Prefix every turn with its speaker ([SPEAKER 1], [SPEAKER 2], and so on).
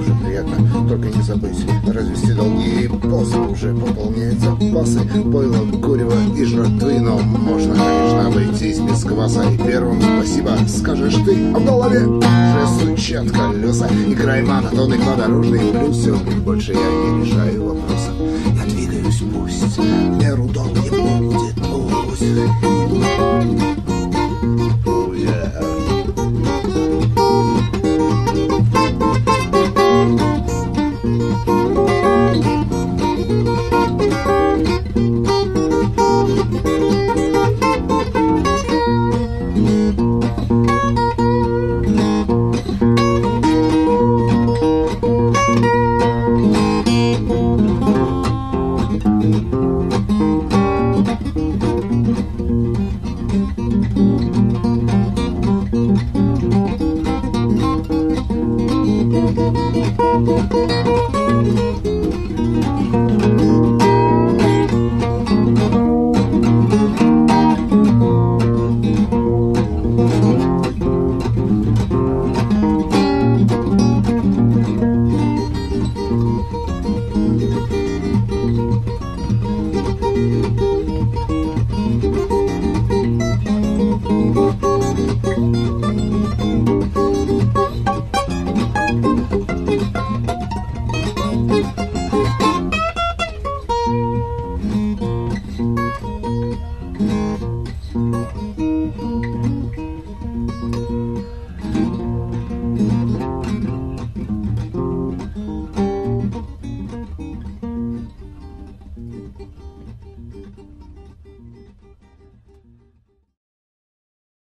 [SPEAKER 1] тоже приятно. Только не забыть развести долги, и после уже пополнять запасы. Пойло, курево и жратвы, но можно, конечно, обойтись без кваса. И первым спасибо скажешь ты, а в голове уже стучат колеса. И край монотонный подорожный плюс. Все, больше я не решаю вопроса. Я двигаюсь, пусть в меру долгим будет пусть.